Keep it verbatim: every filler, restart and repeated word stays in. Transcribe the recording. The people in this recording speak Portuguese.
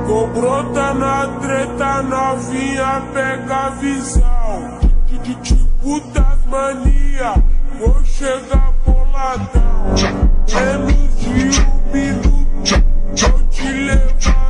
Tô brota na treta, novinha, pega a visão. Tipo das mania, vou chegar boladão. Menos de um minuto, vou te levar.